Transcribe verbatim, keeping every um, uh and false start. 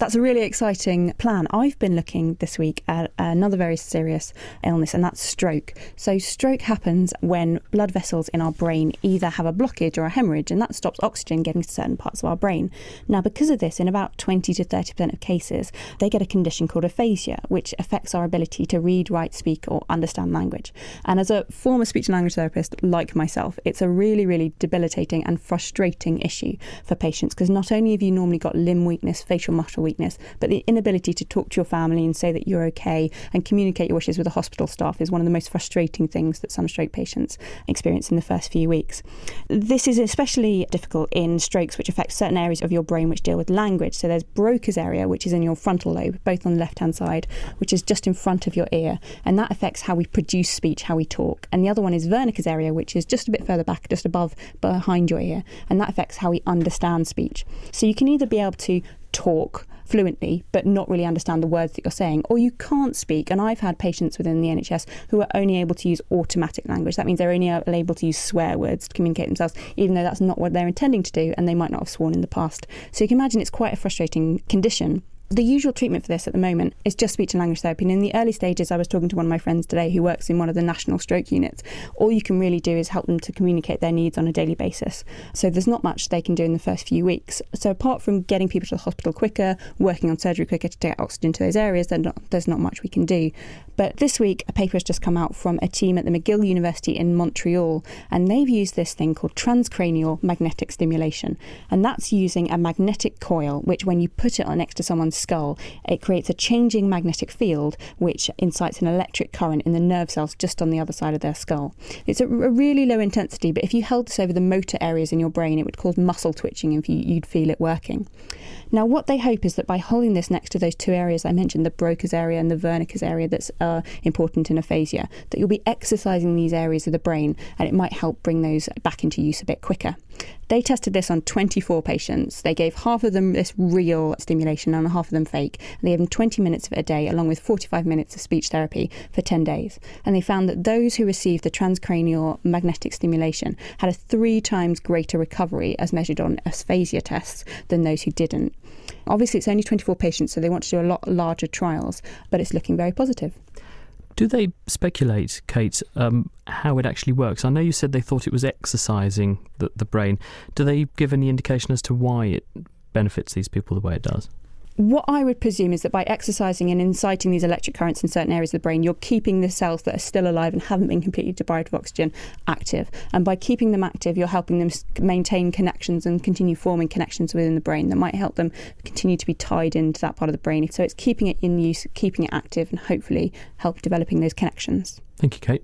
That's a really exciting plan. I've been looking this week at another very serious illness, and that's stroke. So stroke happens when blood vessels in our brain either have a blockage or a hemorrhage, and that stops oxygen getting to certain parts of our brain. Now, because of this, in about twenty to thirty percent of cases, they get a condition called aphasia, which affects our ability to read, write, speak, or understand language. And as a former speech and language therapist like myself, it's a really, really debilitating and frustrating issue for patients, because not only have you normally got limb weakness, facial muscle weakness, but the inability to talk to your family and say that you're okay and communicate your wishes with the hospital staff is one of the most frustrating things that some stroke patients experience in the first few weeks. This is especially difficult in strokes which affect certain areas of your brain which deal with language. So there's Broca's area, which is in your frontal lobe, both on the left-hand side, which is just in front of your ear, and that affects how we produce speech, how we talk. And the other one is Wernicke's area, which is just a bit further back, just above, behind your ear, and that affects how we understand speech. So you can either be able to talk fluently but not really understand the words that you're saying, or you can't speak. And I've had patients within the N H S who are only able to use automatic language. That means they're only able to use swear words to communicate themselves, even though that's not what they're intending to do, and they might not have sworn in the past. So you can imagine it's quite a frustrating condition. The usual treatment for this at the moment is just speech and language therapy. And in the early stages, I was talking to one of my friends today who works in one of the national stroke units. All you can really do is help them to communicate their needs on a daily basis. So there's not much they can do in the first few weeks. So apart from getting people to the hospital quicker, working on surgery quicker to get oxygen to those areas, not, there's not much we can do. But this week, a paper has just come out from a team at the McGill University in Montreal, and they've used this thing called transcranial magnetic stimulation. And that's using a magnetic coil, which when you put it on next to someone's skull, it creates a changing magnetic field which incites an electric current in the nerve cells just on the other side of their skull. It's a, a really low intensity, but if you held this over the motor areas in your brain, it would cause muscle twitching and you, you'd feel it working. Now, what they hope is that by holding this next to those two areas I mentioned, the Broca's area and the Wernicke's area that's uh, important in aphasia, that you'll be exercising these areas of the brain, and it might help bring those back into use a bit quicker. They tested this on twenty-four patients. They gave half of them this real stimulation and half of them fake. And they gave them twenty minutes of it a day, along with forty-five minutes of speech therapy for ten days. And they found that those who received the transcranial magnetic stimulation had a three times greater recovery as measured on aphasia tests than those who didn't. Obviously, it's only twenty-four patients, so they want to do a lot larger trials, but it's looking very positive. Do they speculate, Kate, um, how it actually works? I know you said they thought it was exercising the, the brain. Do they give any indication as to why it benefits these people the way it does? What I would presume is that by exercising and inciting these electric currents in certain areas of the brain, you're keeping the cells that are still alive and haven't been completely deprived of oxygen active. And by keeping them active, you're helping them maintain connections and continue forming connections within the brain that might help them continue to be tied into that part of the brain. So it's keeping it in use, keeping it active, and hopefully help developing those connections. Thank you, Kate.